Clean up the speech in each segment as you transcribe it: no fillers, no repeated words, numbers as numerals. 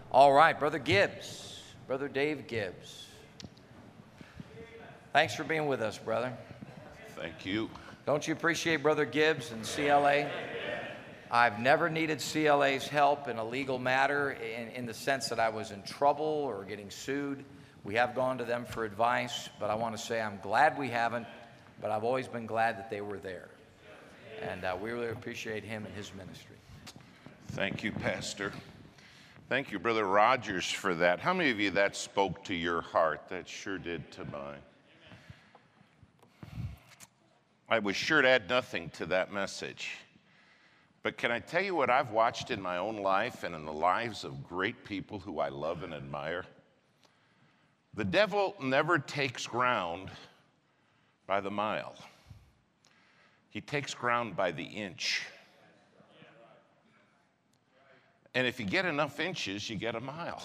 All right, Brother Gibbs, Brother Dave Gibbs. Thanks for being with us, brother. Thank you. Don't you appreciate Brother Gibbs and CLA? I've never needed CLA's help in a legal matter in the sense that I was in trouble or getting sued. We have gone to them for advice, but I want to say I'm glad we haven't, but I've always been glad that they were there. And we really appreciate him and his ministry. Thank you, Pastor. Thank you, Brother Rogers, for that. How many of you that spoke to your heart? That sure did to mine. I was sure to add nothing to that message. But can I tell you what I've watched in my own life and in the lives of great people who I love and admire? The devil never takes ground by the mile. He takes ground by the inch. And if you get enough inches, you get a mile.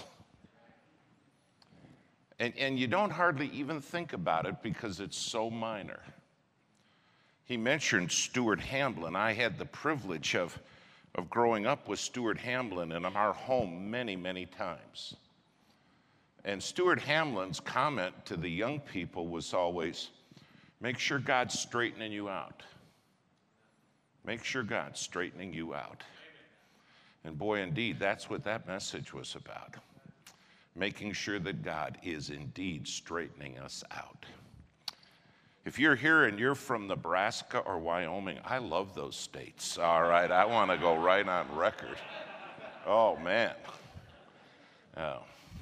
And you don't hardly even think about it because it's so minor. He mentioned Stuart Hamblin. I had the privilege of growing up with Stuart Hamblin in our home many, many times. And Stuart Hamlin's comment to the young people was always, make sure God's straightening you out. Make sure God's straightening you out. And boy, indeed, that's what that message was about. Making sure that God is indeed straightening us out. If you're here and you're from Nebraska or Wyoming, I love those states. All right, I want to go right on record. Oh, man. Oh.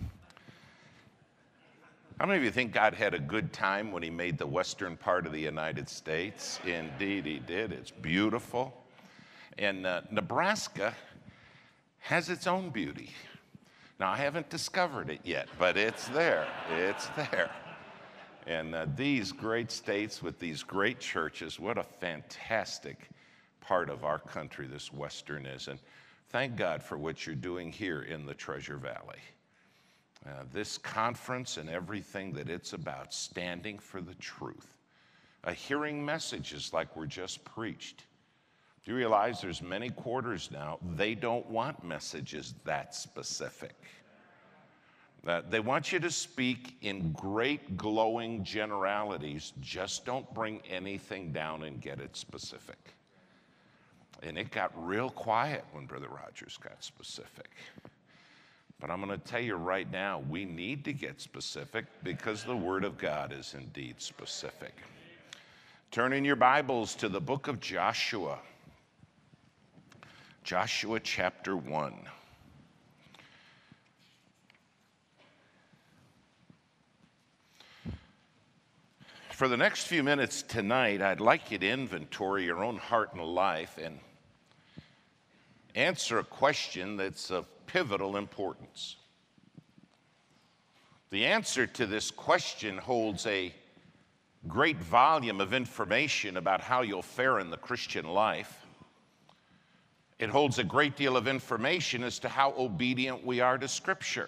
How many of you think God had a good time when he made the western part of the United States? Indeed, he did. It's beautiful. And Nebraska has its own beauty. Now, I haven't discovered it yet, but it's there. It's there. And these great states with these great churches, what a fantastic part of our country this Western is. And thank God for what you're doing here in the Treasure Valley. This conference and everything that it's about, standing for the truth. Hearing messages like were just preached. Do you realize there's many quarters now, they don't want messages that specific. They want you to speak in great glowing generalities, just don't bring anything down and get it specific. And it got real quiet when Brother Rogers got specific. But I'm going to tell you right now, we need to get specific because the Word of God is indeed specific. Turn in your Bibles to the book of Joshua. Joshua chapter 1. For the next few minutes tonight, I'd like you to inventory your own heart and life and answer a question that's of pivotal importance. The answer to this question holds a great volume of information about how you'll fare in the Christian life. It holds a great deal of information as to how obedient we are to Scripture.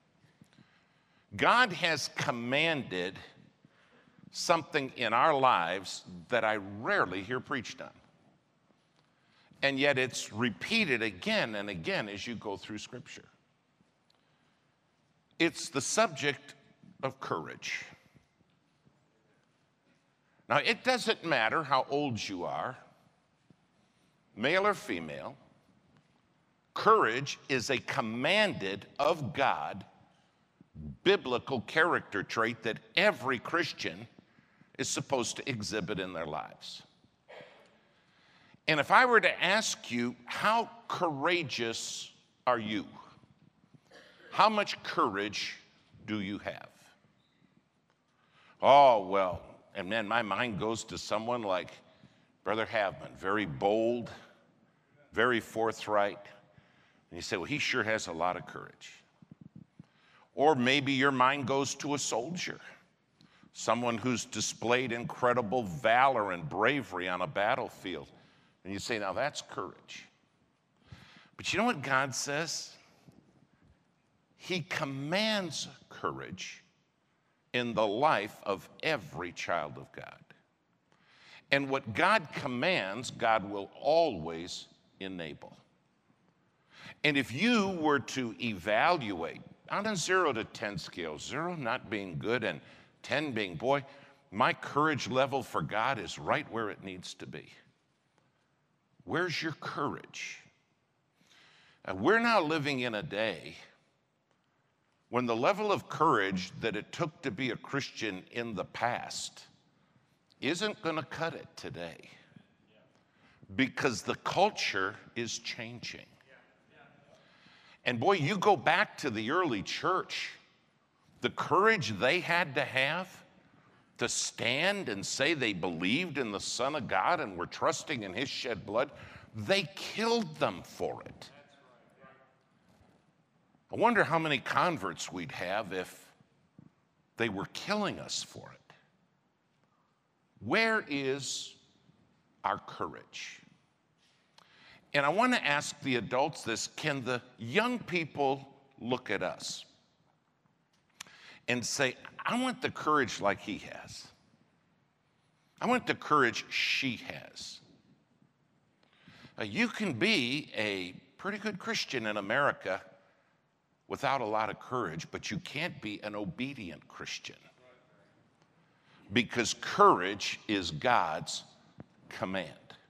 God has commanded something in our lives that I rarely hear preached on. And yet it's repeated again and again as you go through Scripture. It's the subject of courage. Now, it doesn't matter how old you are, male or female, courage is a commanded of God biblical character trait that every Christian is supposed to exhibit in their lives. And if I were to ask you, how courageous are you? How much courage do you have? Oh, well, and then my mind goes to someone like Brother Havman, very bold, very forthright. And you say, well, he sure has a lot of courage. Or maybe your mind goes to a soldier, someone who's displayed incredible valor and bravery on a battlefield. And you say, now that's courage. But you know what God says? He commands courage in the life of every child of God. And what God commands, God will always enable. And if you were to evaluate on a 0 to 10 scale, 0 not being good and 10 being, boy, my courage level for God is right where it needs to be. Where's your courage? We're now living in a day when the level of courage that it took to be a Christian in the past isn't going to cut it today, because the culture is changing. And boy, you go back to the early church, the courage they had to have to stand and say they believed in the Son of God and were trusting in his shed blood, they killed them for it. I wonder how many converts we'd have if they were killing us for it. Where is our courage? And I want to ask the adults this: can the young people look at us and say, I want the courage like he has. I want the courage she has. You can be a pretty good Christian in America without a lot of courage, but you can't be an obedient Christian, because courage is God's command.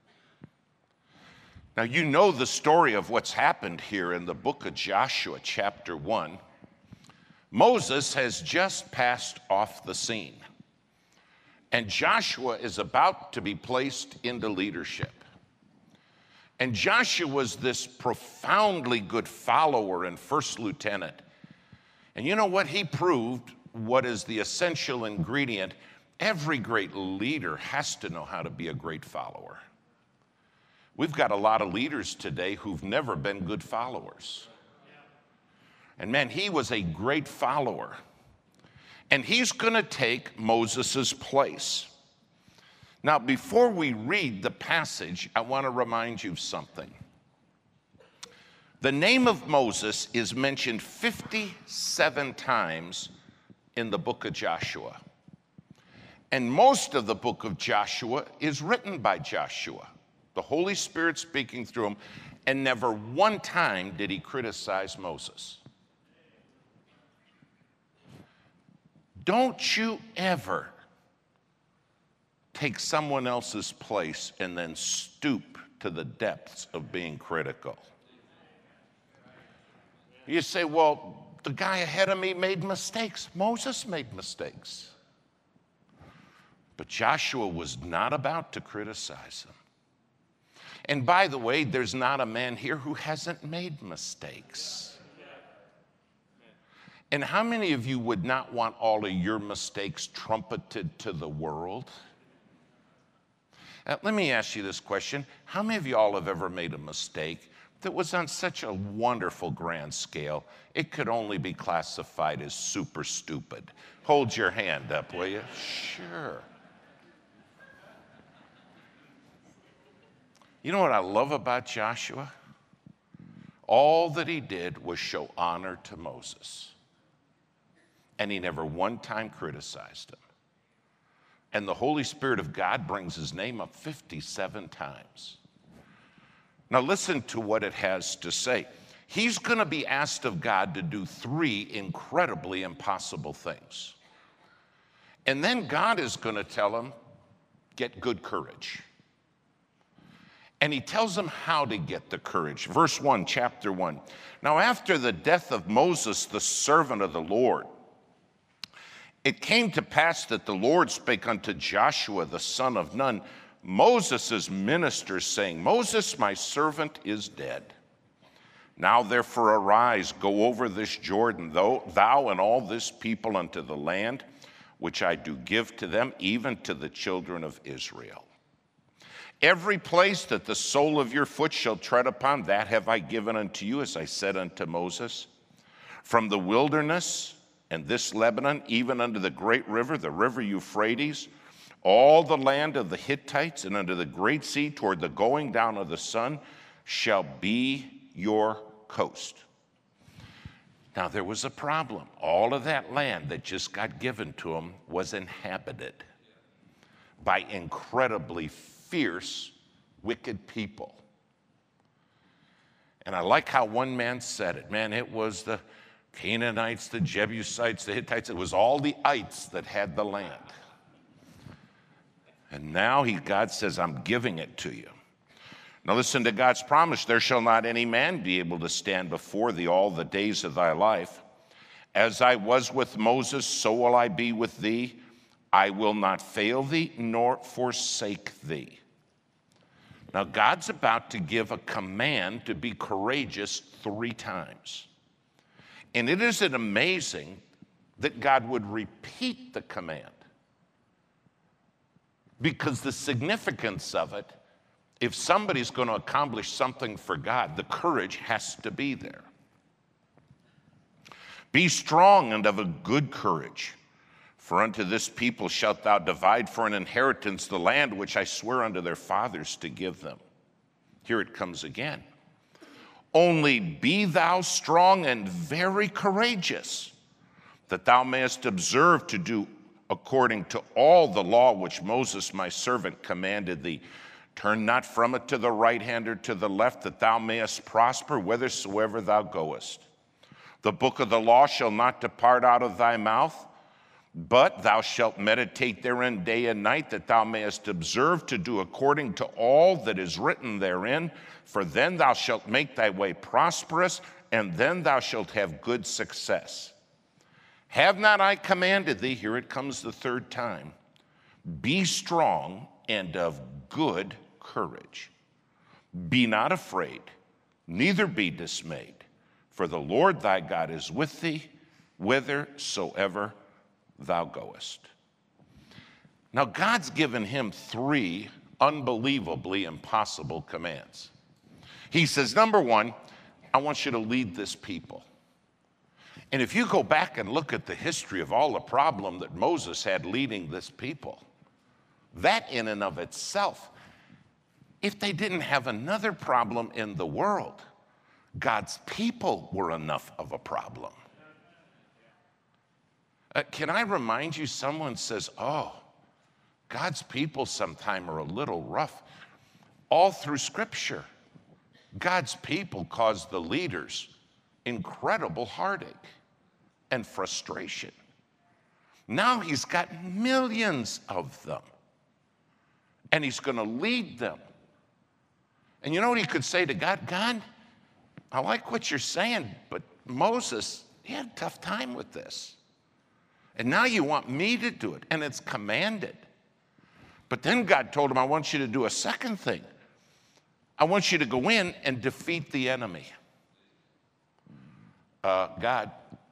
Now, you know the story of what's happened here in the book of Joshua, chapter 1. Moses has just passed off the scene, and Joshua is about to be placed into leadership. And Joshua was this profoundly good follower and first lieutenant. And you know what? He proved what is the essential ingredient. Every great leader has to know how to be a great follower. We've got a lot of leaders today who've never been good followers. And man, he was a great follower. And he's going to take Moses' place. Now, before we read the passage, I want to remind you of something. The name of Moses is mentioned 57 times in the book of Joshua. And most of the book of Joshua is written by Joshua, the Holy Spirit speaking through him, and never one time did he criticize Moses. Don't you ever take someone else's place and then stoop to the depths of being critical. You say, well, the guy ahead of me made mistakes. Moses made mistakes. But Joshua was not about to criticize him. And by the way, there's not a man here who hasn't made mistakes. And how many of you would not want all of your mistakes trumpeted to the world? Let me ask you this question. How many of y'all have ever made a mistake that was on such a wonderful grand scale, it could only be classified as super stupid? Hold your hand up, will you? Sure. You know what I love about Joshua? All that he did was show honor to Moses. And he never one time criticized him. And the Holy Spirit of God brings his name up 57 times. Now listen to what it has to say. He's going to be asked of God to do 3 incredibly impossible things. And then God is going to tell him, get good courage. And he tells him how to get the courage. Verse 1, chapter 1. Now after the death of Moses, the servant of the Lord, it came to pass that the Lord spake unto Joshua, the son of Nun, Moses' minister, saying, Moses, my servant, is dead. Now therefore arise, go over this Jordan, thou and all this people unto the land which I do give to them, even to the children of Israel. Every place that the sole of your foot shall tread upon, that have I given unto you, as I said unto Moses. From the wilderness and this Lebanon, even unto the great river, the river Euphrates, all the land of the Hittites, and unto the great sea, toward the going down of the sun, shall be your coast. Now there was a problem. All of that land that just got given to them was inhabited by incredibly fierce, wicked people. And I like how one man said it. Man, it was the Canaanites, the Jebusites, the Hittites. It was all the ites that had the land. And now God says, I'm giving it to you. Now listen to God's promise. There shall not any man be able to stand before thee all the days of thy life. As I was with Moses, so will I be with thee. I will not fail thee nor forsake thee. Now God's about to give a command to be courageous 3 times. And it isn't amazing that God would repeat the command, because the significance of it, if somebody's going to accomplish something for God, the courage has to be there. Be strong and of a good courage, for unto this people shalt thou divide for an inheritance the land which I swear unto their fathers to give them. Here it comes again. Only be thou strong and very courageous, that thou mayest observe to do according to all the law which Moses my servant commanded thee. Turn not from it to the right hand or to the left, that thou mayest prosper whithersoever thou goest. The book of the law shall not depart out of thy mouth, but thou shalt meditate therein day and night, that thou mayest observe to do according to all that is written therein. For then thou shalt make thy way prosperous, and then thou shalt have good success. Have not I commanded thee, here it comes the 3rd time, be strong and of good courage. Be not afraid, neither be dismayed, for the Lord thy God is with thee, whithersoever thou goest. Now, God's given him 3 unbelievably impossible commands. He says, number 1, I want you to lead this people. And if you go back and look at the history of all the problem that Moses had leading this people, that in and of itself, if they didn't have another problem in the world, God's people were enough of a problem. Can I remind you, someone says, oh, God's people sometime are a little rough. All through Scripture, God's people cause the leaders incredible heartache and frustration. Now he's got millions of them, and he's going to lead them. And you know what he could say to God? God, I like what you're saying, but Moses, he had a tough time with this. And now you want me to do it, and it's commanded. But then God told him, I want you to do a second thing. I want you to go in and defeat the enemy. God,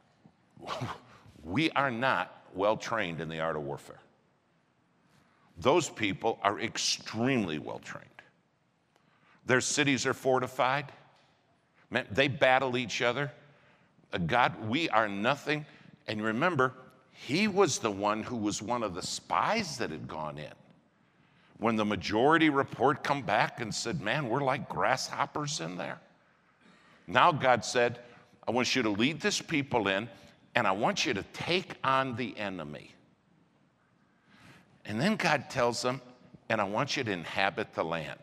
we are not well trained in the art of warfare. Those people are extremely well trained. Their cities are fortified. Man, they battle each other. God, we are nothing. And remember, he was the one who was one of the spies that had gone in. When the majority report come back and said, man, we're like grasshoppers in there. Now God said, I want you to lead this people in, and I want you to take on the enemy. And then God tells them, and I want you to inhabit the land.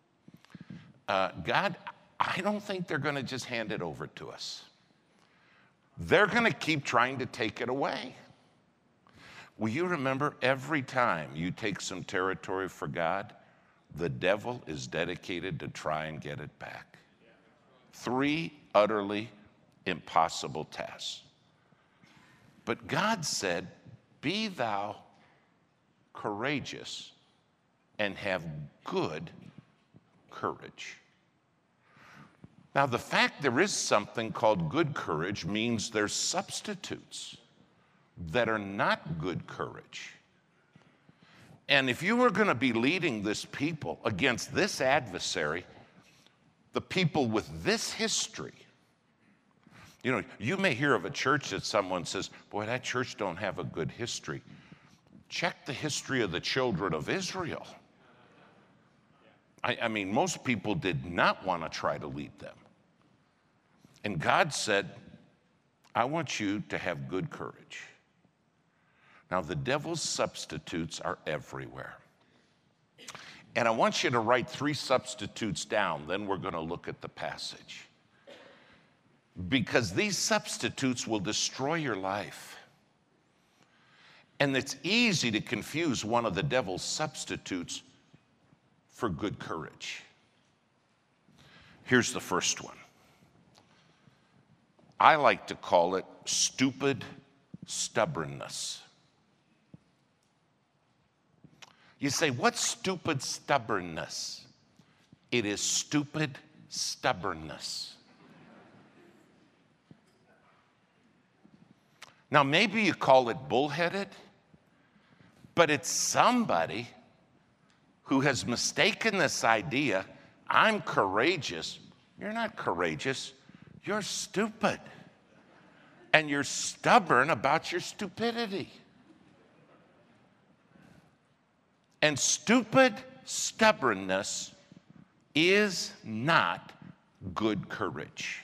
God, I don't think they're going to just hand it over to us. They're going to keep trying to take it away. Will you remember, every time you take some territory for God, the devil is dedicated to try and get it back. 3 utterly impossible tasks. But God said, be thou courageous and have good courage. Now, the fact there is something called good courage means there's substitutes that are not good courage. And if you were going to be leading this people against this adversary, the people with this history, you know, you may hear of a church that someone says, boy, that church don't have a good history. Check the history of the children of Israel. I mean, most people did not want to try to lead them. And God said, I want you to have good courage. Now, the devil's substitutes are everywhere. And I want you to write 3 substitutes down, then we're going to look at the passage. because these substitutes will destroy your life. And it's easy to confuse one of the devil's substitutes for good courage. Here's the first one. I like to call it stupid stubbornness. You say, what's stupid stubbornness? It is stupid stubbornness. Now, maybe you call it bullheaded, but it's somebody who has mistaken this idea. I'm courageous. You're not courageous. You're stupid. And you're stubborn about your stupidity. And stupid stubbornness is not good courage.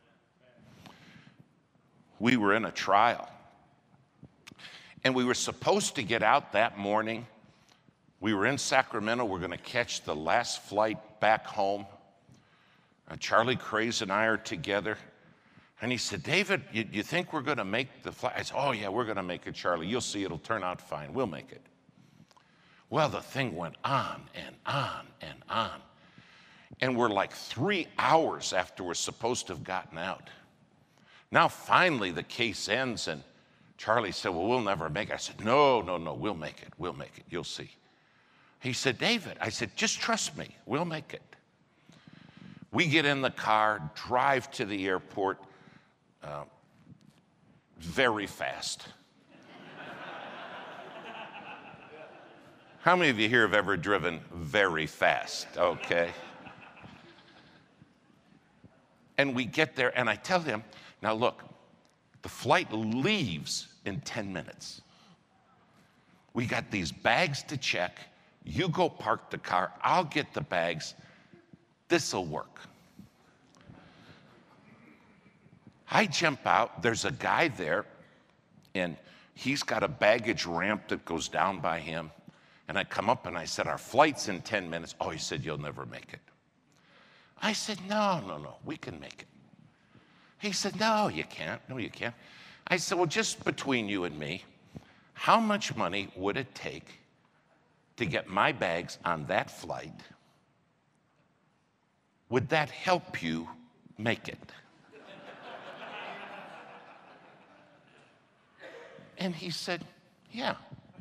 We were in a trial, and we were supposed to get out that morning. We were in Sacramento. We're going to catch the last flight back home. Charlie Craze and I are together. And he said, David, you think we're going to make the flight? I said, oh, yeah, we're going to make it, Charlie. You'll see it'll turn out fine. We'll make it. Well, the thing went on and on and on. And we're like 3 hours after we're supposed to have gotten out. Now, finally, the case ends, and Charlie said, well, we'll never make it. I said, no, we'll make it. We'll make it. You'll see. He said, David, I said, just trust me. We'll make it. We get in the car, drive to the airport very fast. How many of you here have ever driven very fast? Okay. And we get there, and I tell him, now look, the flight leaves in 10 minutes. We got these bags to check. You go park the car. I'll get the bags. This'll work. I jump out. There's a guy there, and he's got a baggage ramp that goes down by him. And I come up and I said, our flight's in 10 minutes. Oh, he said, you'll never make it. I said, no, we can make it. He said, no, you can't. No, you can't. I said, well, just between you and me, how much money would it take to get my bags on that flight? Would that help you make it? And he said, yeah.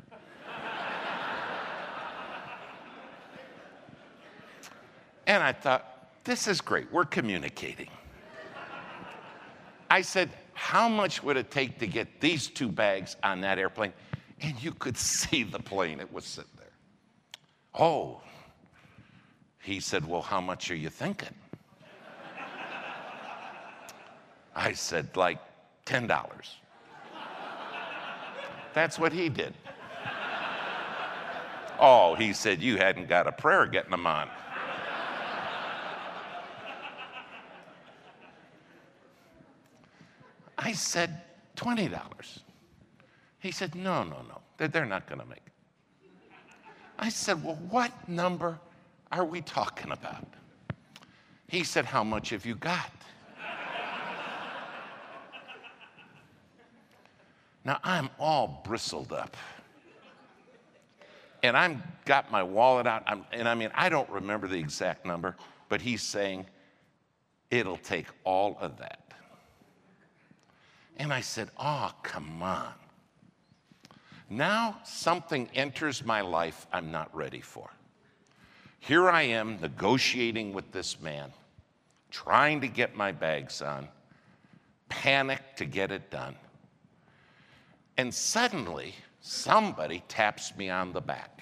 And I thought, this is great. We're communicating. I said, how much would it take to get these 2 bags on that airplane? And you could see the plane. It was sitting there. Oh. He said, well, how much are you thinking? I said, like $10. That's what he did. Oh, he said, you hadn't got a prayer getting them on. I said, $20. He said, no, they're not going to make it. I said, well, what number are we talking about? He said, how much have you got? Now, I'm all bristled up. And I've got my wallet out. I don't remember the exact number, but he's saying, it'll take all of that. And I said, oh, come on. Now something enters my life I'm not ready for. Here I am negotiating with this man, trying to get my bags on, panicked to get it done. And suddenly, somebody taps me on the back.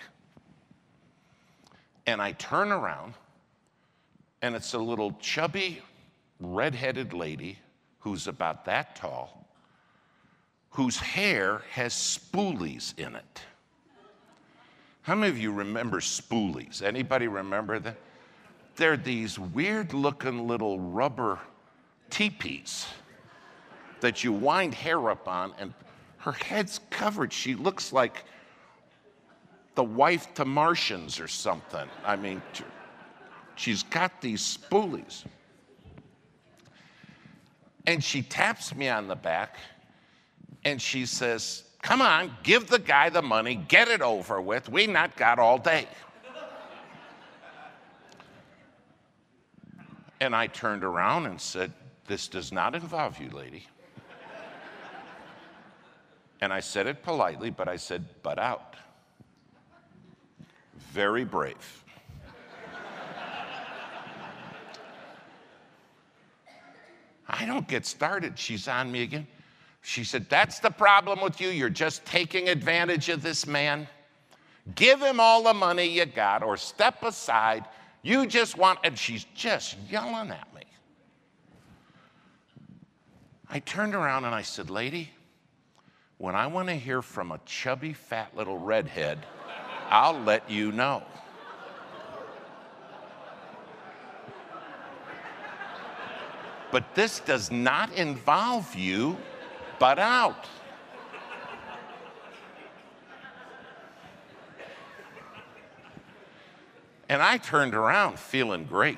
And I turn around, and it's a little chubby, red-headed lady who's about that tall, whose hair has spoolies in it. How many of you remember spoolies? Anybody remember that? They're these weird-looking little rubber teepees that you wind hair up on, and her head's covered. She looks like the wife to Martians or something. I mean, she's got these spoolies. And she taps me on the back and she says, come on, give the guy the money, get it over with. We not got all day. And I turned around and said, this does not involve you, lady. And I said it politely, but I said, butt out. Very brave. I don't get started. She's on me again. She said, that's the problem with you. You're just taking advantage of this man. Give him all the money you got or step aside. You just want, and she's just yelling at me. I turned around and I said, lady, when I want to hear from a chubby, fat little redhead, I'll let you know. But this does not involve you, butt out. And I turned around feeling great.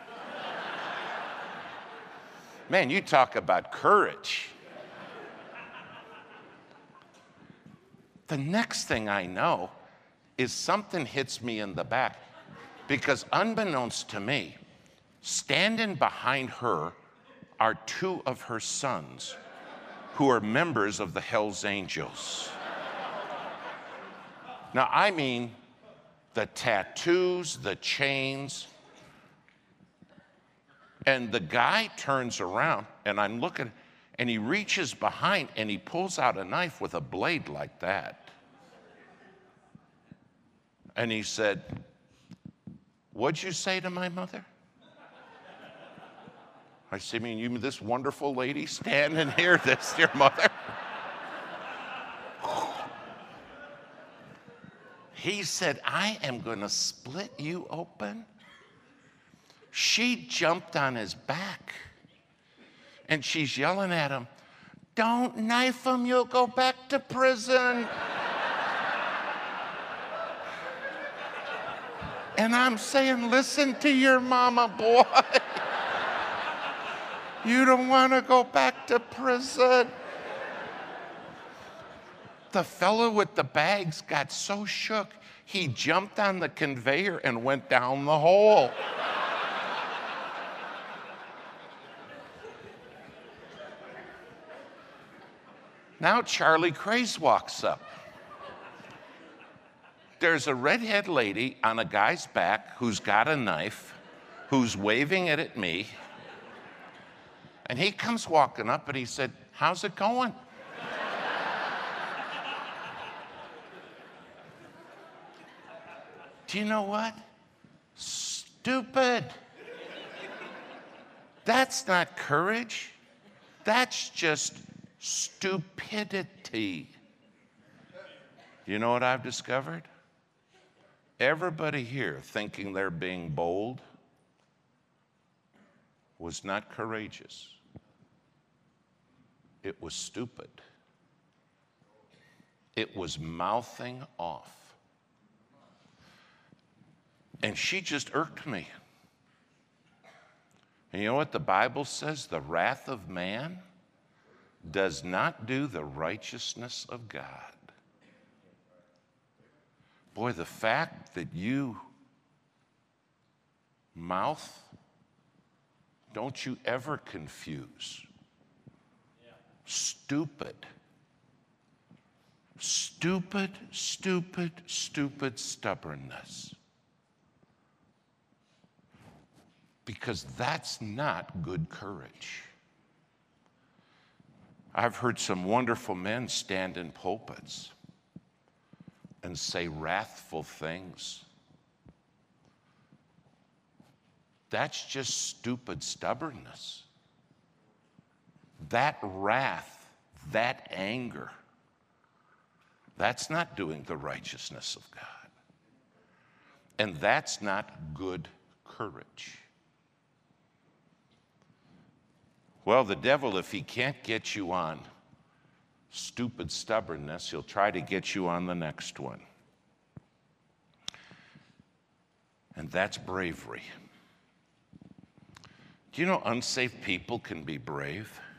Man, you talk about courage. The next thing I know is something hits me in the back, because unbeknownst to me, standing behind her are two of her sons who are members of the Hells Angels. Now, I mean, the tattoos, the chains. And the guy turns around, and I'm looking, and he reaches behind, and he pulls out a knife with a blade like that. And he said, what'd you say to my mother? I said, you mean this wonderful lady standing here, that's your mother? He said, I am going to split you open. She jumped on his back, and she's yelling at him, don't knife him, you'll go back to prison. And I'm saying, listen to your mama, boy. You don't want to go back to prison. The fellow with the bags got so shook, he jumped on the conveyor and went down the hole. Now Charlie Craze walks up. There's a redhead lady on a guy's back who's got a knife, who's waving it at me. And he comes walking up and he said, how's it going? Do you know what? Stupid. That's not courage. That's just stupidity. You know what I've discovered? Everybody here thinking they're being bold was not courageous. It was stupid. It was mouthing off. And she just irked me. And you know what the Bible says? The wrath of man does not do the righteousness of God. Boy, the fact that you mouth, don't you ever confuse stupid, stupid, stupid, stupid stubbornness. Because that's not good courage. I've heard some wonderful men stand in pulpits and say wrathful things. That's just stupid stubbornness. That wrath, that anger, that's not doing the righteousness of God. And that's not good courage. Well, the devil, if he can't get you on stupid stubbornness, he'll try to get you on the next one. And that's bravery. Do you know unsafe people can be brave?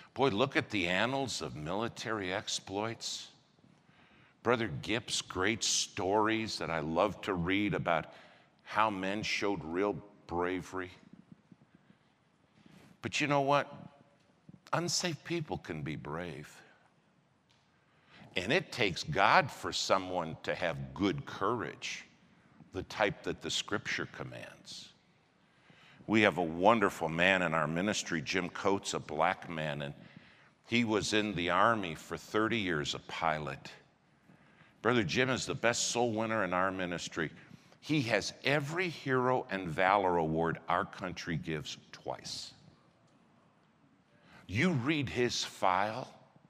Boy, look at the annals of military exploits. Brother Gibbs, great stories that I love to read about how men showed real bravery. But you know what? Unsafe people can be brave. And it takes God for someone to have good courage, the type that the scripture commands. We have a wonderful man in our ministry, Jim Coates, a black man, and he was in the Army for 30 years, a pilot. Brother Jim is the best soul winner in our ministry. He has every Hero and Valor Award our country gives twice. You read his file,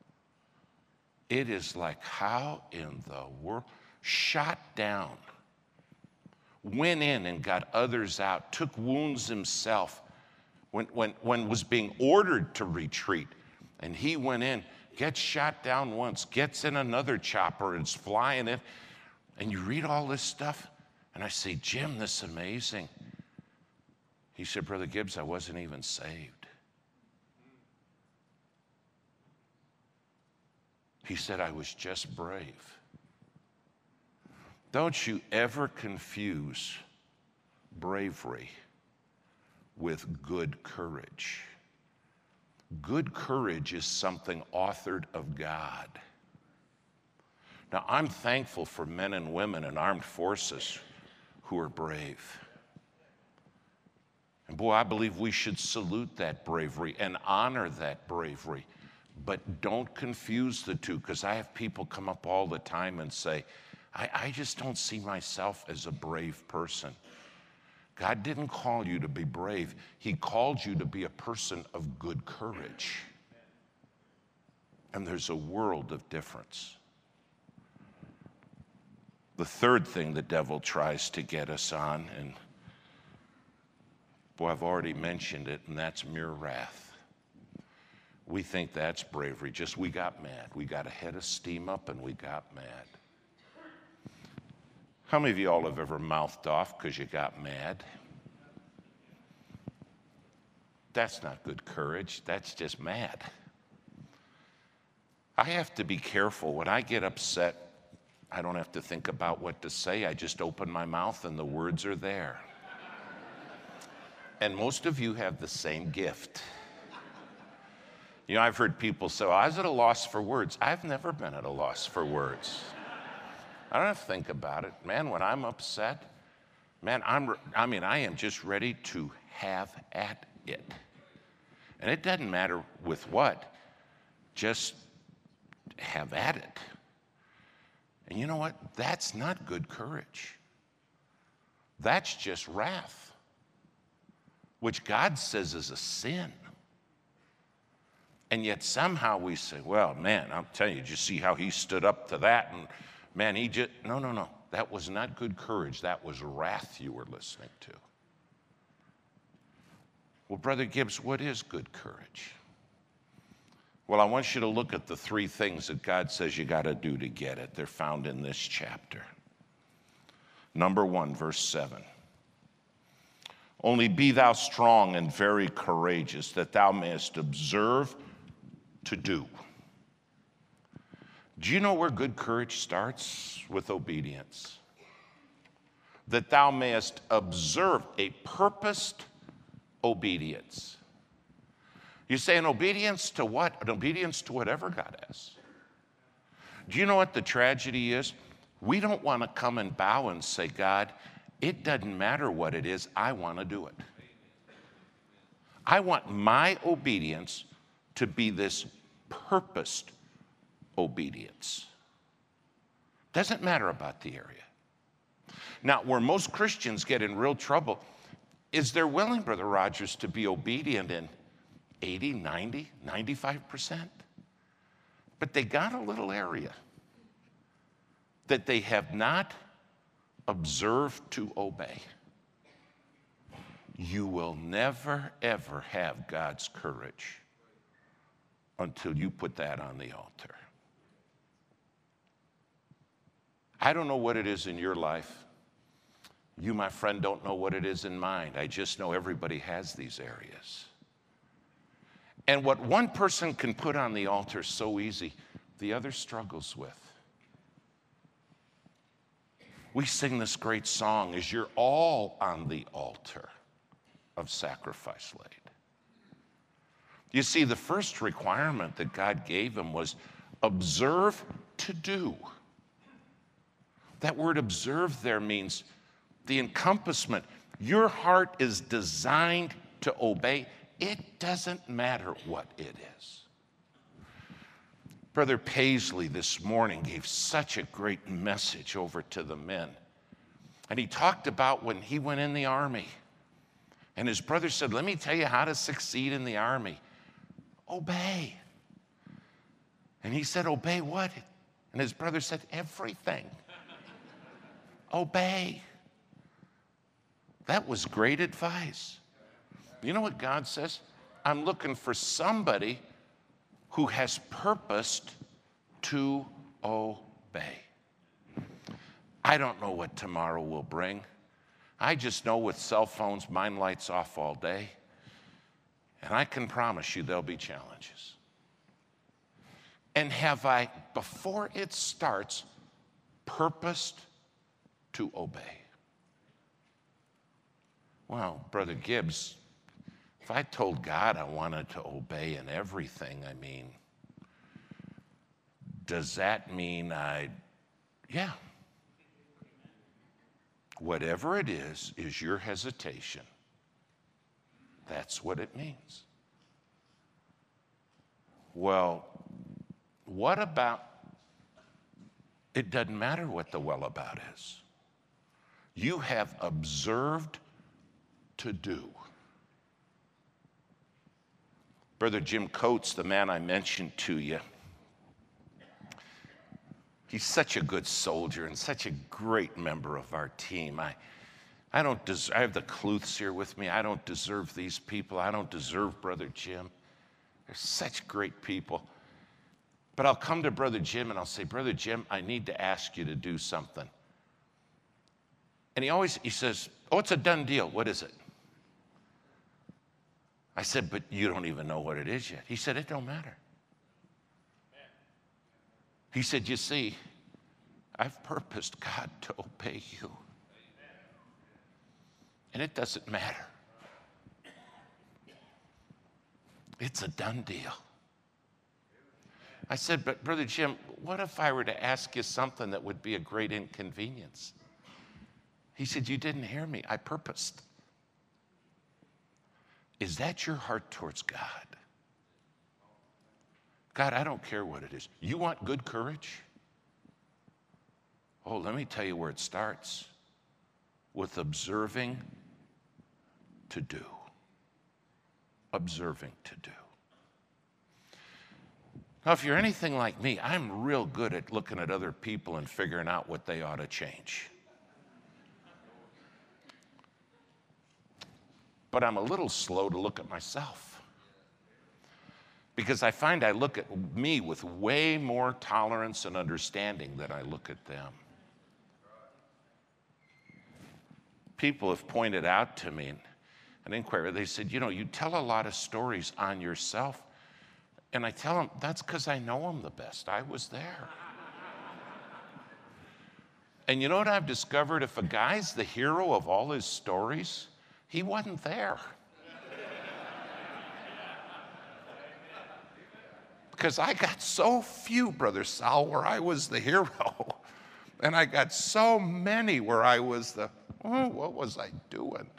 it is like, how in the world? Shot down, went in and got others out, took wounds himself when was being ordered to retreat. And he went in, gets shot down once, gets in another chopper, and it's flying in. And you read all this stuff, and I say, Jim, this is amazing. He said, Brother Gibbs, I wasn't even saved. He said, I was just brave. Don't you ever confuse bravery with good courage. Good courage is something authored of God. Now, I'm thankful for men and women in armed forces who are brave. And boy, I believe we should salute that bravery and honor that bravery. But don't confuse the two, because I have people come up all the time and say, I just don't see myself as a brave person. God didn't call you to be brave. He called you to be a person of good courage. And there's a world of difference. The third thing the devil tries to get us on, and boy, I've already mentioned it, and that's mere wrath. We think that's bravery. Just we got mad. We got a head of steam up and we got mad. How many of you all have ever mouthed off because you got mad? That's not good courage. That's just mad. I have to be careful. When I get upset, I don't have to think about what to say. I just open my mouth and the words are there. And most of you have the same gift. You know, I've heard people say, well, I was at a loss for words. I've never been at a loss for words. I don't have to think about it. Man, when I'm upset, man, I am just ready to have at it. And it doesn't matter with what, just have at it. And you know what? That's not good courage. That's just wrath, which God says is a sin. And yet somehow we say, well, man, I'm telling you, did you see how he stood up to that? And man, he just, no. That was not good courage. That was wrath you were listening to. Well, Brother Gibbs, what is good courage? Well, I want you to look at the three things that God says you got to do to get it. They're found in this chapter. Number 1, verse 7. Only be thou strong and very courageous, that thou mayest observe to do. Do you know where good courage starts? With obedience. That thou mayest observe, a purposed obedience. You say an obedience to what? An obedience to whatever God has. Do you know what the tragedy is? We don't want to come and bow and say, God, it doesn't matter what it is, I want to do it. I want my obedience to be this purposed obedience. Doesn't matter about the area. Now, where most Christians get in real trouble is they're willing, Brother Rogers, to be obedient in 80, 90, 95%. But they got a little area that they have not observed to obey. You will never, ever have God's courage until you put that on the altar. I don't know what it is in your life. You, my friend, don't know what it is in mine. I just know everybody has these areas. And what one person can put on the altar so easy, the other struggles with. We sing this great song, "Is Your All on the Altar of Sacrifice Laid?" You see, the first requirement that God gave him was observe to do. That word observe there means the encompassment. Your heart is designed to obey. It doesn't matter what it is. Brother Paisley this morning gave such a great message over to the men. And he talked about when he went in the army. And his brother said, "Let me tell you how to succeed in the army. Obey." And he said, "Obey what?" And his brother said, "Everything. Obey." That was great advice. You know what God says? I'm looking for somebody who has purposed to obey. I don't know what tomorrow will bring. I just know with cell phones, mine lights off all day. And I can promise you there'll be challenges. And have I, before it starts, purposed to obey? Well, Brother Gibbs, if I told God I wanted to obey in everything, I mean, does that mean yeah. Whatever it is your hesitation. That's what it means. Well, what about, it doesn't matter what the well about is. You have observed to do. Brother Jim Coates, the man I mentioned to you, he's such a good soldier and such a great member of our team. I have the Cluths here with me. I don't deserve these people. I don't deserve Brother Jim. They're such great people. But I'll come to Brother Jim and I'll say, "Brother Jim, I need to ask you to do something." And he says, "Oh, it's a done deal. What is it?" I said, "But you don't even know what it is yet." He said, "It don't matter." He said, "You see, I've purposed, God, to obey you. And it doesn't matter. It's a done deal." I said, "But Brother Jim, what if I were to ask you something that would be a great inconvenience?" He said, "You didn't hear me. I purposed." Is that your heart towards God? God, I don't care what it is. You want good courage? Oh, let me tell you where it starts. With observing to do. Observing to do. Now, if you're anything like me, I'm real good at looking at other people and figuring out what they ought to change. But I'm a little slow to look at myself. Because I find I look at me with way more tolerance and understanding than I look at them. People have pointed out to me, an inquiry, they said, "You tell a lot of stories on yourself." And I tell them, that's because I know them the best. I was there. And you know what I've discovered? If a guy's the hero of all his stories, he wasn't there. Because I got so few, Brother Sal, where I was the hero. And I got so many where I was what was I doing?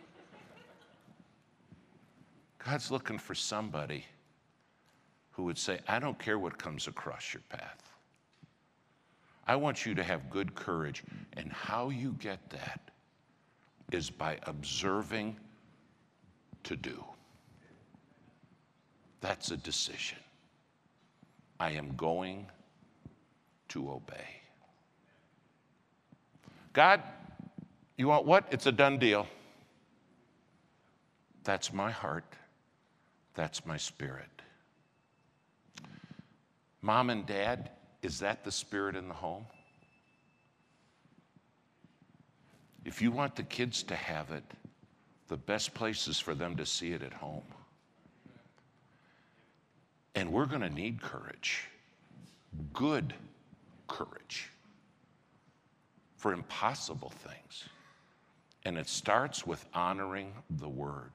God's looking for somebody who would say, "I don't care what comes across your path. I want you to have good courage." And how you get that is by observing to do. That's a decision. I am going to obey. God, you want what? It's a done deal. That's my heart. That's my spirit. Mom and Dad, is that the spirit in the home? If you want the kids to have it, the best place is for them to see it at home. And we're going to need courage, good courage, for impossible things. And it starts with honoring the word.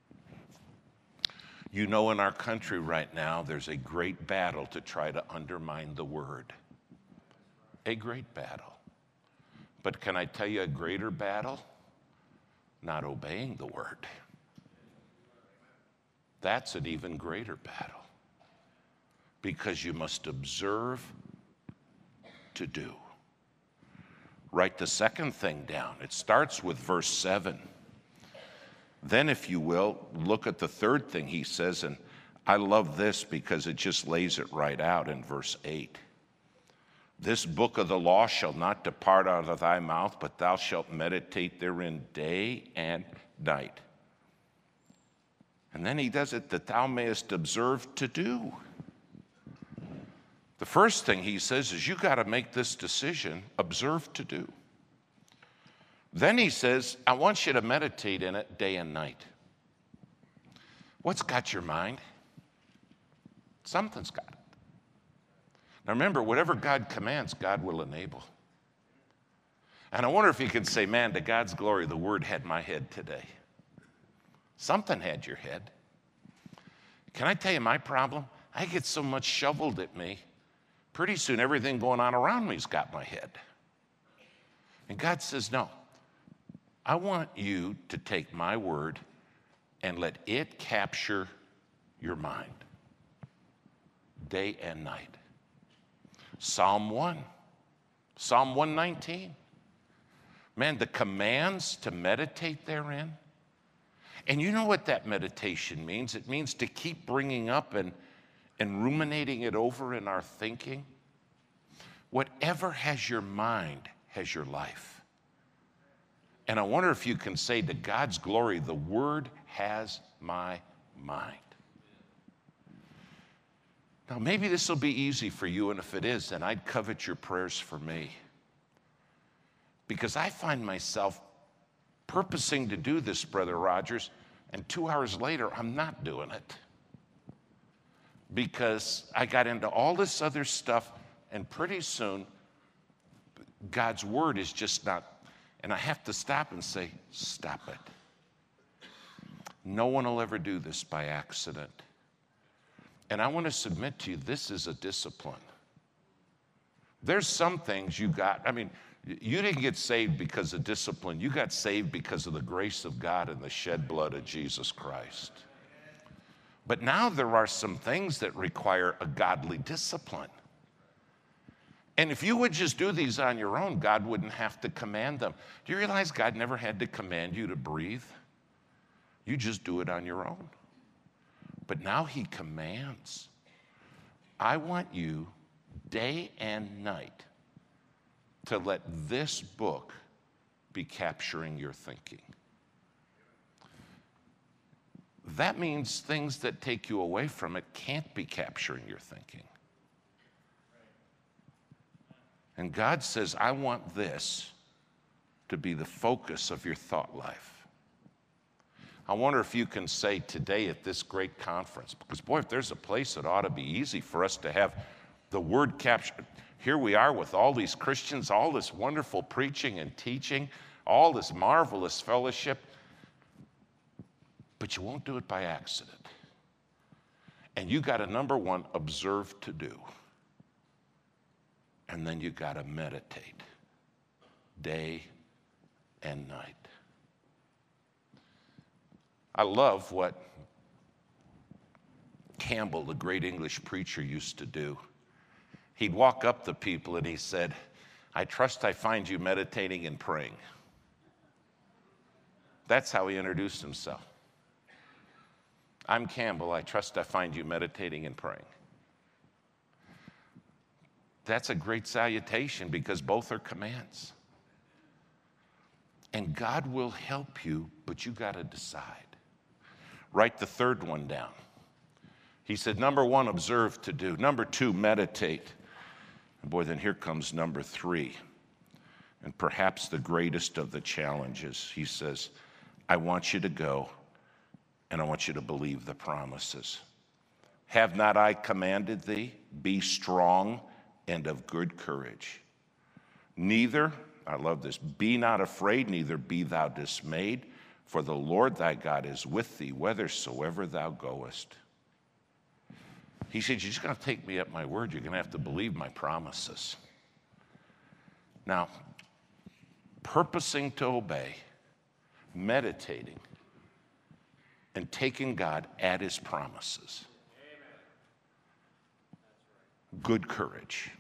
You know, in our country right now, there's a great battle to try to undermine the word. A great battle. But can I tell you a greater battle? Not obeying the word. That's an even greater battle. Because you must observe to do. Write the second thing down. It starts with verse 7. Then, if you will, look at the third thing he says, and I love this because it just lays it right out in verse 8. This book of the law shall not depart out of thy mouth, but thou shalt meditate therein day and night. And then he does it that thou mayest observe to do. The first thing he says is you got to make this decision, observe to do. Then he says, I want you to meditate in it day and night. What's got your mind? Something's got it. Now remember, whatever God commands, God will enable. And I wonder if you could say, man, to God's glory, the word had my head today. Something had your head. Can I tell you my problem? I get so much shoveled at me. Pretty soon, everything going on around me's got my head. And God says, no, I want you to take my word and let it capture your mind day and night. Psalm 1, Psalm 119. Man, the commands to meditate therein. And you know what that meditation means? It means to keep bringing up and ruminating it over in our thinking. Whatever has your mind has your life. And I wonder if you can say, to God's glory, the word has my mind. Now, maybe this will be easy for you, and if it is, then I'd covet your prayers for me. Because I find myself purposing to do this, Brother Rogers, and 2 hours later, I'm not doing it. Because I got into all this other stuff, and pretty soon, God's word is just not, and I have to stop and say, stop it. No one will ever do this by accident. And I want to submit to you, this is a discipline. There's some things you got, I mean, you didn't get saved because of discipline. You got saved because of the grace of God and the shed blood of Jesus Christ. But now there are some things that require a godly discipline. And if you would just do these on your own, God wouldn't have to command them. Do you realize God never had to command you to breathe? You just do it on your own. But now he commands. I want you day and night to let this book be capturing your thinking. That means things that take you away from it can't be capturing your thinking. And God says, I want this to be the focus of your thought life. I wonder if you can say today at this great conference, because boy, if there's a place that ought to be easy for us to have the word captured. Here we are with all these Christians, all this wonderful preaching and teaching, all this marvelous fellowship, but you won't do it by accident. And you got to, number one, observe to do. And then you got to meditate day and night. I love what Campbell, the great English preacher, used to do. He'd walk up to people and he said, I trust I find you meditating and praying. That's how he introduced himself. I'm Campbell. I trust I find you meditating and praying. That's a great salutation because both are commands. And God will help you, but you got to decide. Write the third one down. He said, number one, observe to do. Number two, meditate. And boy, then here comes number three. And perhaps the greatest of the challenges. He says, I want you to go and I want you to believe the promises. Have not I commanded thee? Be strong and of good courage. Neither, I love this, be not afraid, neither be thou dismayed, for the Lord thy God is with thee whithersoever thou goest. He said, you're just going to take me at my word. You're going to have to believe my promises. Now, purposing to obey, meditating, and taking God at his promises. Good courage.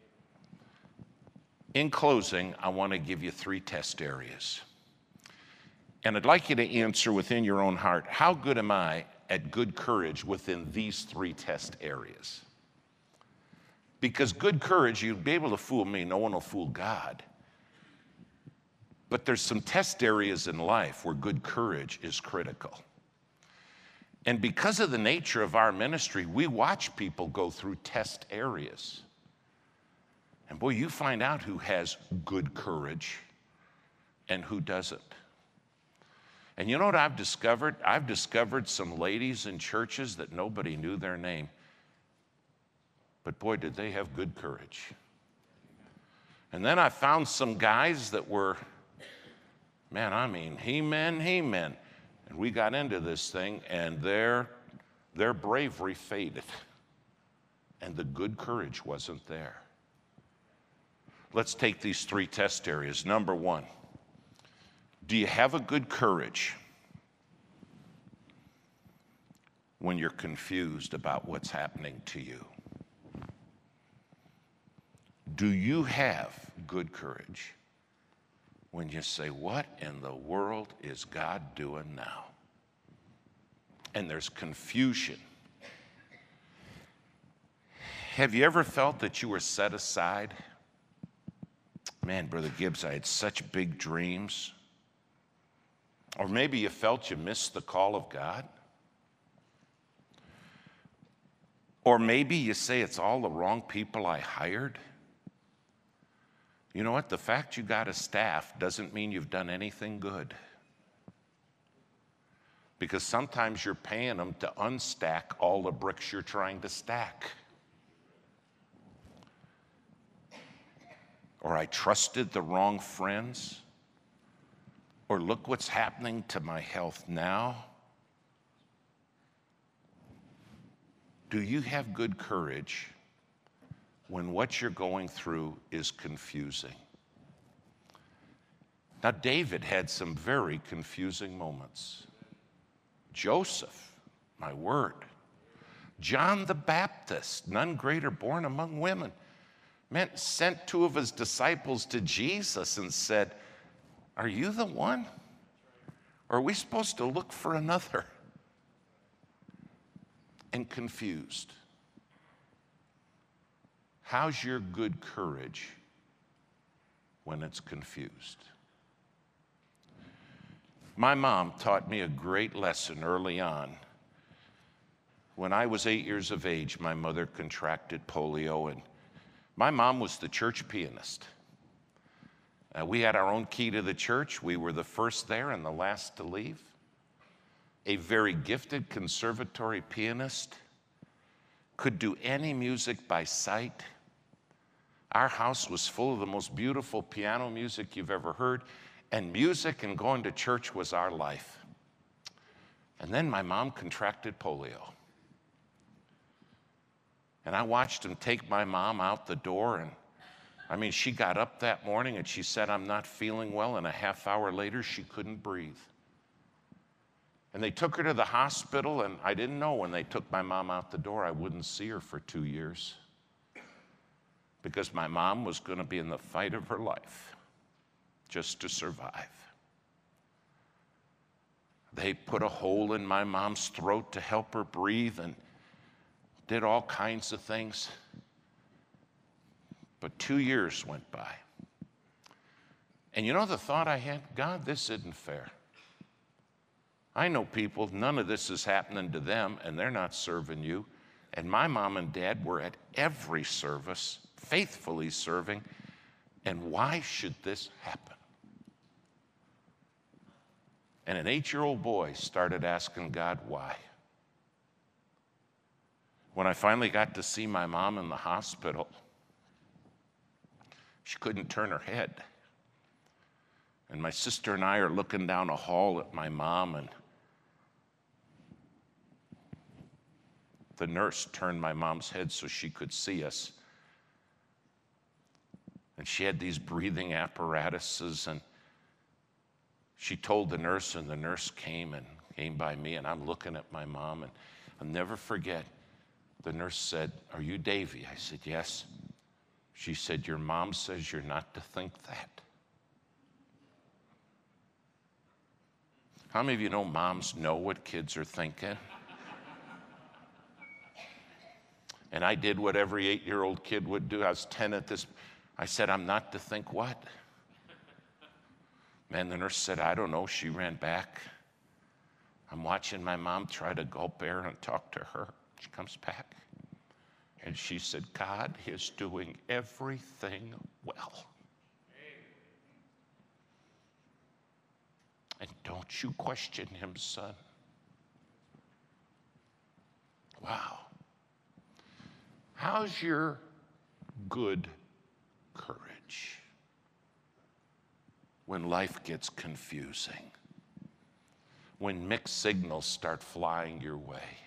In closing, I want to give you 3 test areas. And I'd like you to answer within your own heart, how good am I at good courage within these 3 test areas? Because good courage, you'd be able to fool me, no one will fool God. But there's some test areas in life where good courage is critical. And because of the nature of our ministry, we watch people go through test areas. And boy, you find out who has good courage and who doesn't. And you know what I've discovered? I've discovered some ladies in churches that nobody knew their name. But boy, did they have good courage. And then I found some guys that were, man, I mean, he-men. And we got into this thing, and their bravery faded. And the good courage wasn't there. Let's take these 3 test areas. Number 1, do you have a good courage when you're confused about what's happening to you? Do you have good courage when you say, what in the world is God doing now? And there's confusion. Have you ever felt that you were set aside? Man, Brother Gibbs, I had such big dreams. Or maybe you felt you missed the call of God. Or maybe you say it's all the wrong people I hired. You know what? The fact you got a staff doesn't mean you've done anything good. Because sometimes you're paying them to unstack all the bricks you're trying to stack. Or I trusted the wrong friends. Or look what's happening to my health now. Do you have good courage when what you're going through is confusing? Now, David had some very confusing moments. Joseph, my word. John the Baptist, none greater born among women, sent 2 of his disciples to Jesus and said, are you the one? Or are we supposed to look for another? And confused. How's your good courage when it's confused? My mom taught me a great lesson early on. When I was 8 years of age, my mother contracted polio, and my mom was the church pianist. We had our own key to the church. We were the first there and the last to leave. A very gifted conservatory pianist, could do any music by sight. Our house was full of the most beautiful piano music you've ever heard, and music and going to church was our life. And then my mom contracted polio. And I watched him take my mom out the door, and she got up that morning and she said, I'm not feeling well, and a half hour later she couldn't breathe. And they took her to the hospital, and I didn't know when they took my mom out the door I wouldn't see her for 2 years, because my mom was going to be in the fight of her life just to survive. They put a hole in my mom's throat to help her breathe and did all kinds of things. But 2 years went by. And you know the thought I had? God, this isn't fair. I know people, none of this is happening to them, and they're not serving you. And my mom and dad were at every service, faithfully serving. And why should this happen? And an 8-year-old boy started asking God why. When I finally got to see my mom in the hospital, she couldn't turn her head. And my sister and I are looking down a hall at my mom, and the nurse turned my mom's head so she could see us. And she had these breathing apparatuses, and she told the nurse, and the nurse came by me, and I'm looking at my mom, and I'll never forget, the nurse said, "Are you Davy?" I said, "Yes." She said, "Your mom says you're not to think that." How many of you know moms know what kids are thinking? And I did what every 8-year-old kid would do. I was 10 at this. I said, "I'm not to think what?" Man, the nurse said, "I don't know." She ran back. I'm watching my mom try to gulp air and talk to her. She comes back, and she said, "God is doing everything well. And don't you question him, son." Wow. How's your good courage when life gets confusing? When mixed signals start flying your way?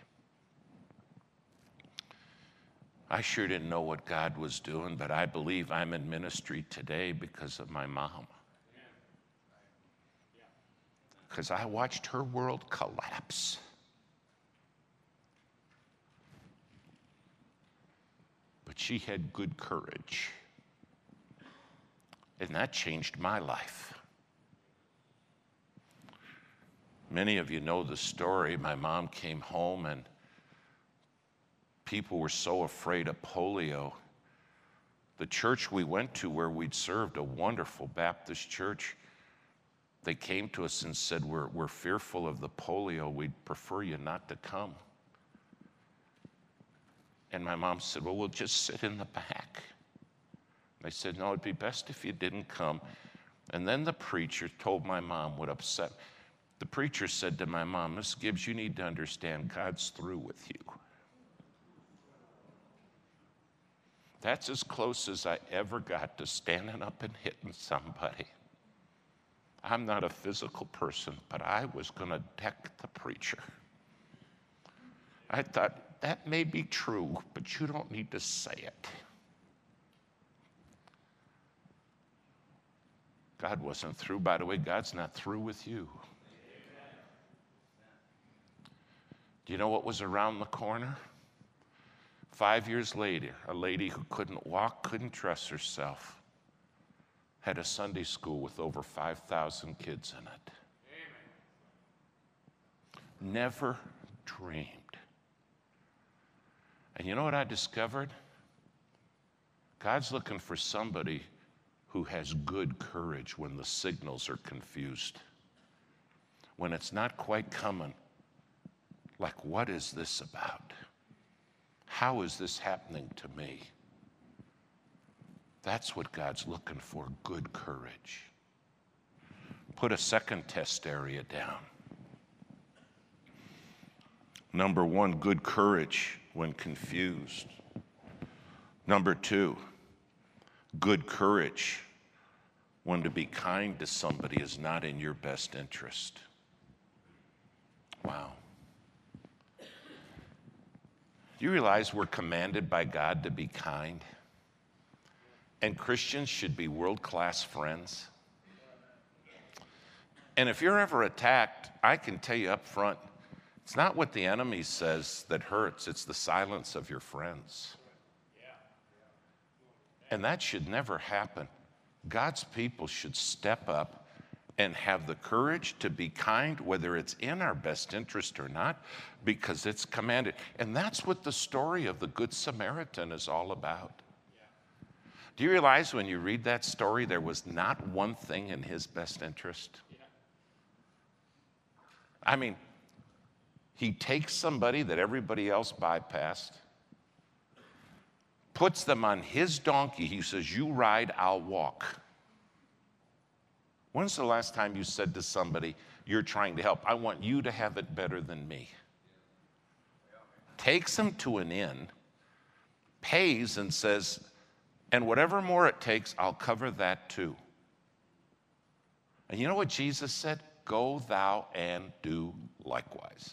I sure didn't know what God was doing, but I believe I'm in ministry today because of my mom. Because I watched her world collapse. But she had good courage. And that changed my life. Many of you know the story. My mom came home, and people were so afraid of polio. The church we went to where we'd served, a wonderful Baptist church, they came to us and said, we're fearful of the polio. We'd prefer you not to come. And my mom said, "Well, we'll just sit in the back." They said, "No, it'd be best if you didn't come." And then the preacher told my mom what upset. The preacher said to my mom, "Miss Gibbs, you need to understand God's through with you." That's as close as I ever got to standing up and hitting somebody. I'm not a physical person, but I was going to deck the preacher. I thought, that may be true, but you don't need to say it. God wasn't through. By the way, God's not through with you. Do you know what was around the corner? 5 years later, a lady who couldn't walk, couldn't dress herself, had a Sunday school with over 5,000 kids in it. Amen. Never dreamed. And you know what I discovered? God's looking for somebody who has good courage when the signals are confused. When it's not quite coming, like, what is this about? How is this happening to me? That's what God's looking for, good courage. Put a second test area down. Number one, good courage when confused. Number two, good courage when to be kind to somebody is not in your best interest. Wow. Do you realize we're commanded by God to be kind? And Christians should be world-class friends. And if you're ever attacked, I can tell you up front, it's not what the enemy says that hurts, it's the silence of your friends. And that should never happen. God's people should step up and have the courage to be kind, whether it's in our best interest or not, because it's commanded. And that's what the story of the Good Samaritan is all about. Do you realize when you read that story, there was not one thing in his best interest? I mean, he takes somebody that everybody else bypassed, puts them on his donkey. He says, "You ride, I'll walk." When's the last time you said to somebody, you're trying to help, "I want you to have it better than me"? takes them to an inn, pays, and says, and whatever more it takes, I'll cover that too. And you know what Jesus said? Go thou and do likewise.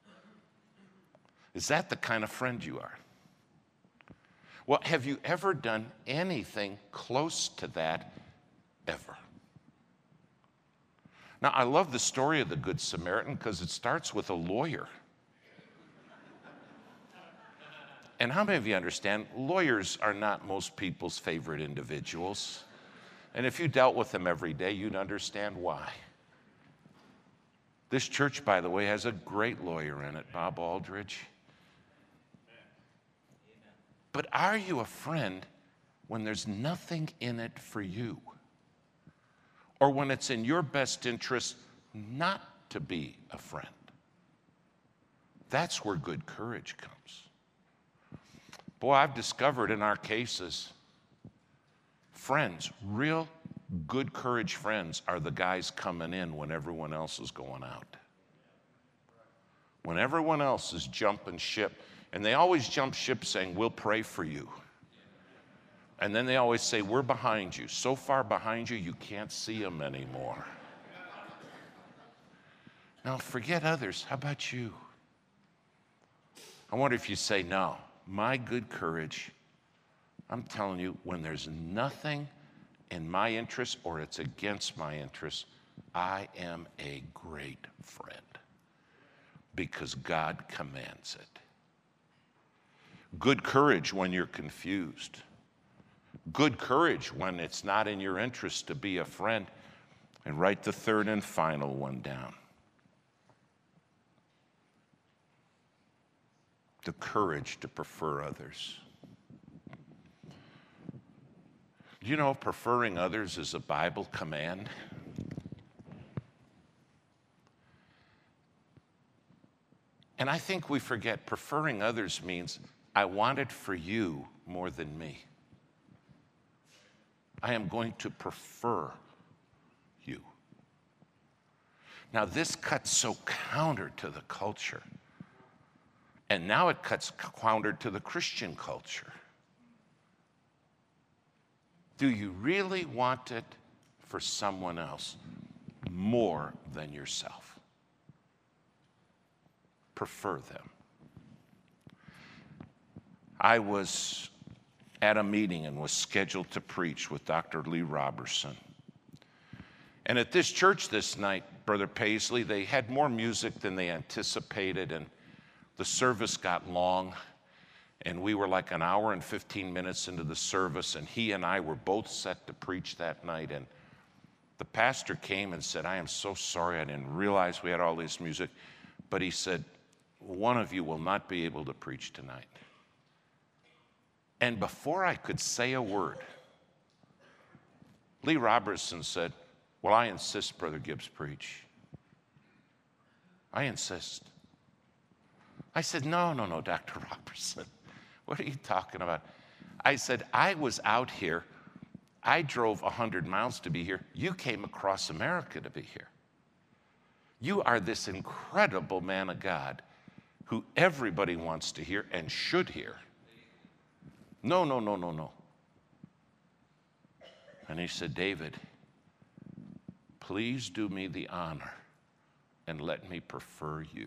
Is that the kind of friend you are? Well, have you ever done anything close to that ever? Now, I love the story of the Good Samaritan because it starts with a lawyer. And how many of you understand, lawyers are not most people's favorite individuals. And if you dealt with them every day, you'd understand why. This church, by the way, has a great lawyer in it, Bob Aldridge. But are you a friend when there's nothing in it for you? Or when it's in your best interest not to be a friend? That's where good courage comes. Boy, I've discovered in our cases, friends, real good courage friends are the guys coming in when everyone else is going out. When everyone else is jumping ship, and they always jump ship saying, we'll pray for you. And then they always say, we're behind you. So far behind you, you can't see them anymore. Now, forget others. How about you? I wonder if you say, no, my good courage, I'm telling you, when there's nothing in my interest or it's against my interest, I am a great friend because God commands it. Good courage when you're confused. Good courage when it's not in your interest to be a friend. And write the third and final one down. The courage to prefer others. Do you know preferring others is a Bible command? And I think we forget preferring others means I want it for you more than me. I am going to prefer you. Now, this cuts so counter to the culture. And now it cuts counter to the Christian culture. Do you really want it for someone else more than yourself? Prefer them. I was at a meeting and was scheduled to preach with Dr. Lee Roberson. And at this church this night, Brother Paisley, they had more music than they anticipated, and the service got long, and we were like an hour and 15 minutes into the service, and he and I were both set to preach that night. And the pastor came and said, I am so sorry, I didn't realize we had all this music. But he said, one of you will not be able to preach tonight. And before I could say a word, Lee Roberson said, well, I insist Brother Gibbs preach. I insist. I said, no, Dr. Roberson. What are you talking about? I said, I was out here. I drove 100 miles to be here. You came across America to be here. You are this incredible man of God who everybody wants to hear and should hear. No. And he said, David, please do me the honor and let me prefer you.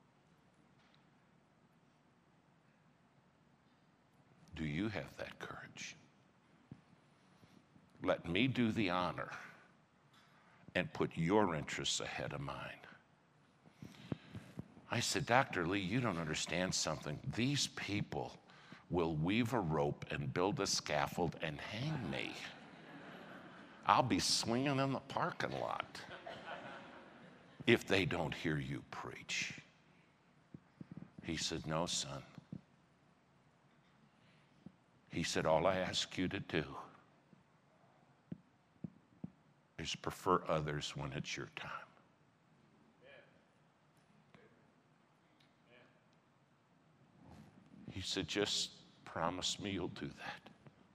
Do you have that courage? Let me do the honor and put your interests ahead of mine. I said, Dr. Lee, you don't understand something. These people will weave a rope and build a scaffold and hang me. I'll be swinging in the parking lot if they don't hear you preach. He said, no, son. He said, all I ask you to do is prefer others when it's your time. He said, just promise me you'll do that.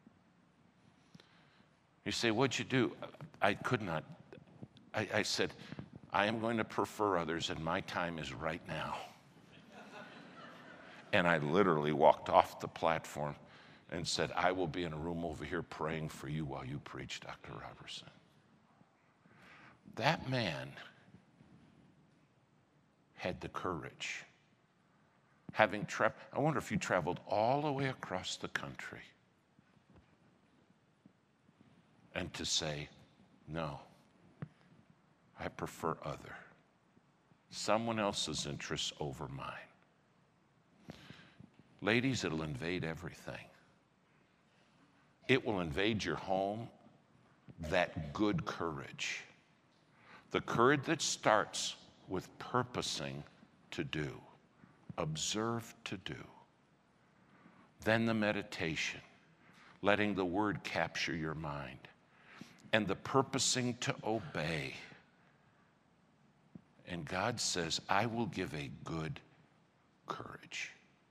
You say, what'd you do? I could not. I said, I am going to prefer others, and my time is right now. And I literally walked off the platform and said, I will be in a room over here praying for you while you preach, Dr. Robertson. That man had the courage. I wonder if you traveled all the way across the country and to say, no, I prefer other. Someone else's interests over mine. Ladies, it'll invade everything. It will invade your home, that good courage. The courage that starts with purposing to do, observe to do. Then the meditation, letting the word capture your mind. And the purposing to obey. And God says, I will give a good courage.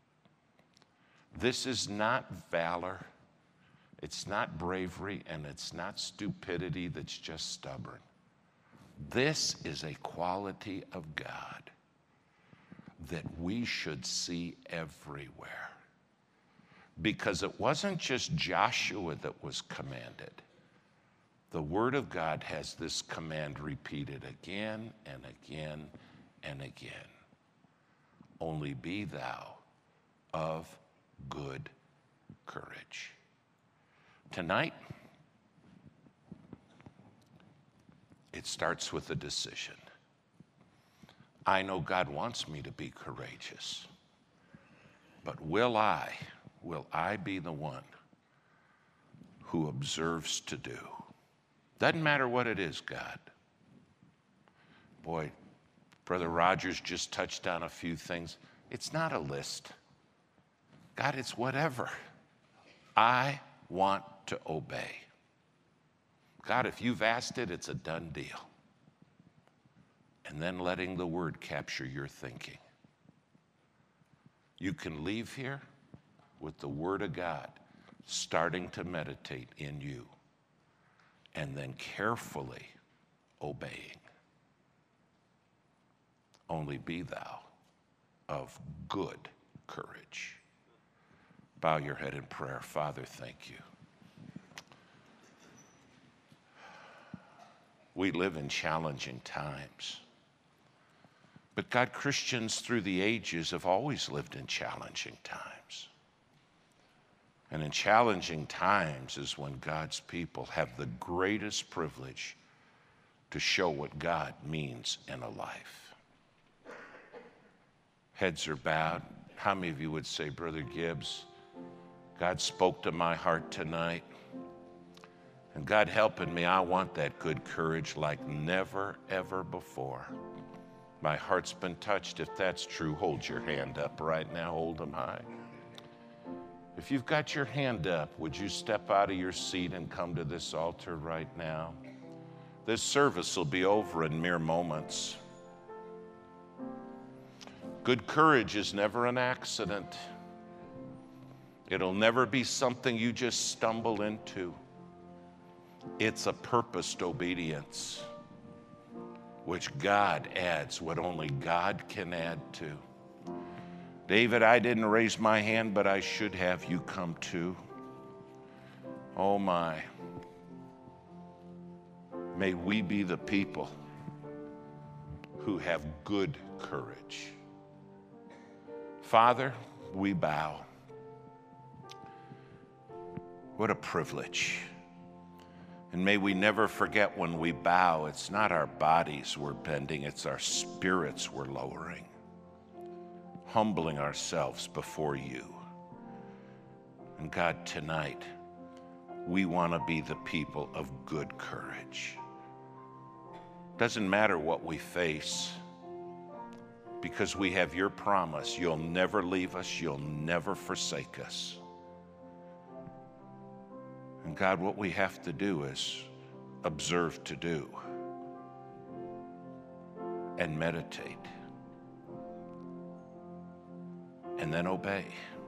This is not valor, it's not bravery, and it's not stupidity that's just stubborn. This is a quality of God that we should see everywhere. Because it wasn't just Joshua that was commanded. The Word of God has this command repeated again and again and again. Only be thou of good courage. Tonight, it starts with a decision. I know God wants me to be courageous, but will I be the one who observes to do? Doesn't matter what it is, God. Boy, Brother Rogers just touched on a few things. It's not a list. God, it's whatever. I want to obey. God, if you've asked it, it's a done deal. And then letting the word capture your thinking. You can leave here with the word of God starting to meditate in you, and then carefully obeying. Only be thou of good courage. Bow your head in prayer. Father, thank you. We live in challenging times. But God, Christians through the ages have always lived in challenging times. And in challenging times is when God's people have the greatest privilege to show what God means in a life. Heads are bowed. How many of you would say, Brother Gibbs, God spoke to my heart tonight, and God helping me, I want that good courage like never, ever before. My heart's been touched. If that's true, hold your hand up right now. Hold them high. If you've got your hand up, would you step out of your seat and come to this altar right now? This service will be over in mere moments. Good courage is never an accident. It'll never be something you just stumble into. It's a purposed obedience, which God adds what only God can add to. David, I didn't raise my hand, but I should have. You come too. Oh my. May we be the people who have good courage. Father, we bow. What a privilege. And may we never forget when we bow, it's not our bodies we're bending, it's our spirits we're lowering, humbling ourselves before you. And God, tonight, we want to be the people of good courage. Doesn't matter what we face, because we have your promise. You'll never leave us. You'll never forsake us. And God, what we have to do is observe to do and meditate and then obey.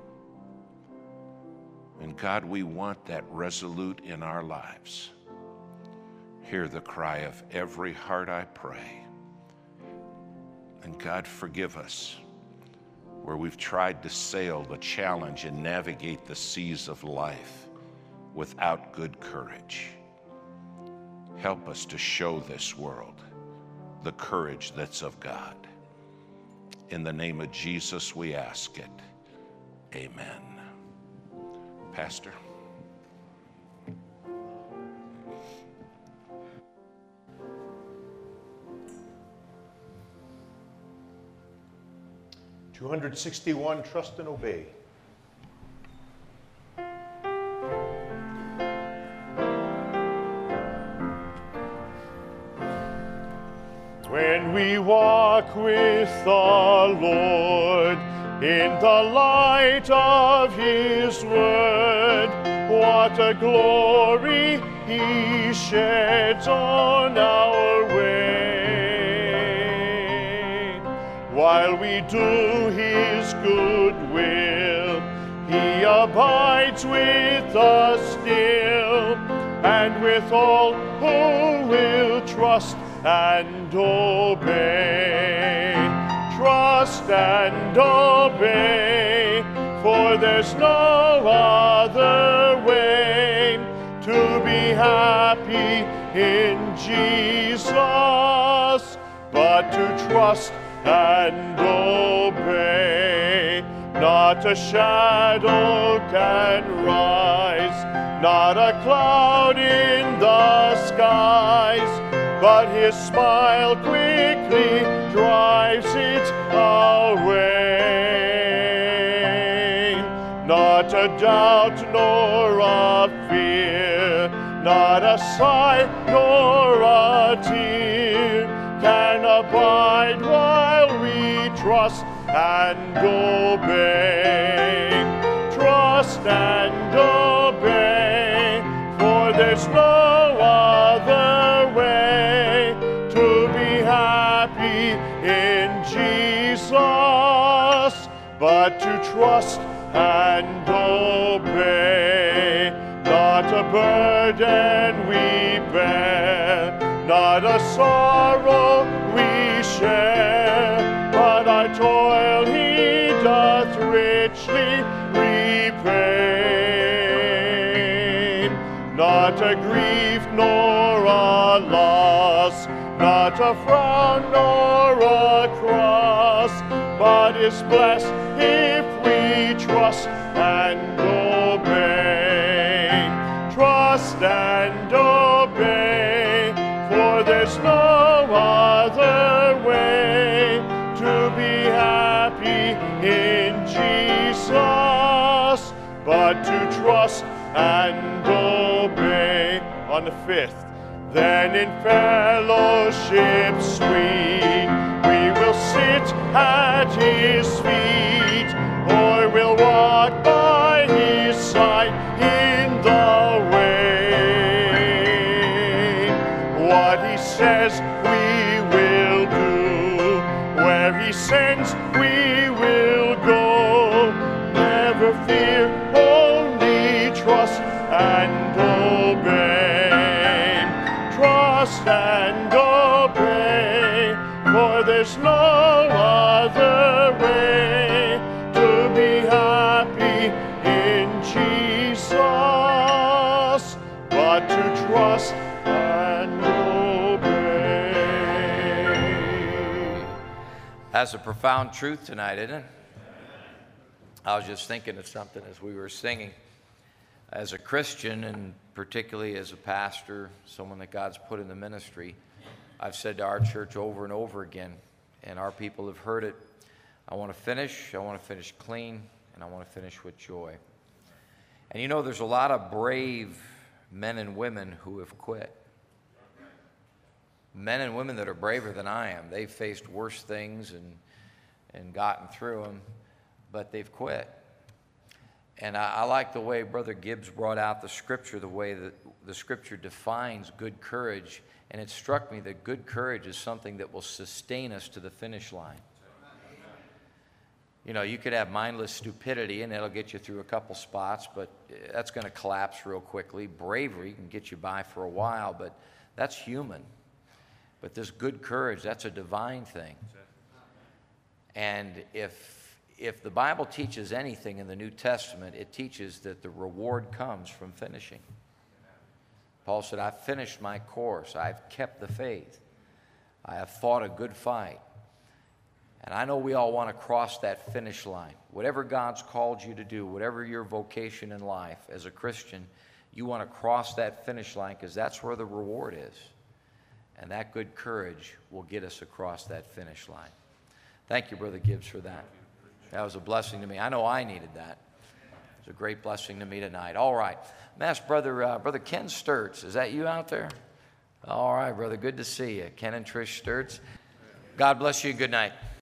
And God, we want that resolute in our lives. Hear the cry of every heart, I pray. And God, forgive us where we've tried to sail the challenge and navigate the seas of life without good courage. Help us to show this world the courage that's of God. In the name of Jesus, we ask it. Amen. Pastor. (261) Trust and Obey. When we walk with the Lord in the light of His word, what a glory He sheds on our way. While we do His good will, He abides with us still, and with all who will trust and obey. Trust and obey, for there's no other way to be happy in Jesus but to trust and obey. Not a shadow can rise, not a cloud in the skies, but His smile quickly drives it away. Not a doubt nor a fear, not a sigh nor a tear can abide while we trust and obey. Trust and obey, for there's no other way to be happy in Jesus but to trust and obey. Not a burden we bear, not a sorrow we share, but our toil He doth richly repay. Not a grief nor a loss, not a frown nor a cross, but is blessed if we trust and obey. Trust and obey, for there's no other way to be happy in Jesus but to trust and obey. On the 5th, then in fellowship sweet we will sit at His feet, or we'll walk by His side in the way. What He says we will do, where He sends we will go. Never fear, only trust and obey. Trust and obey, for there's no other way to be happy in Jesus but to trust and obey. That's a profound truth tonight, isn't it? I was just thinking of something as we were singing. As a Christian, and particularly as a pastor, someone that God's put in the ministry, I've said to our church over and over again, and our people have heard it, I want to finish clean, and I want to finish with joy. And you know, there's a lot of brave men and women who have quit. Men and women that are braver than I am. They've faced worse things and gotten through them, but they've quit. And I like the way Brother Gibbs brought out the Scripture, the way that the Scripture defines good courage. And it struck me that good courage is something that will sustain us to the finish line. You know, you could have mindless stupidity, and it'll get you through a couple spots, but that's going to collapse real quickly. Bravery can get you by for a while, but that's human. But this good courage, that's a divine thing. And if if the Bible teaches anything in the New Testament, it teaches that the reward comes from finishing. Paul said, I've finished my course. I've kept the faith. I have fought a good fight. And I know we all want to cross that finish line. Whatever God's called you to do, whatever your vocation in life as a Christian, you want to cross that finish line because that's where the reward is. And that good courage will get us across that finish line. Thank you, Brother Gibbs, for that. That was a blessing to me. I know I needed that. It was a great blessing to me tonight. All right. I'm ask Brother Ken Sturts. Is that you out there? All right, brother. Good to see you. Ken and Trish Sturts. God bless you. Good night.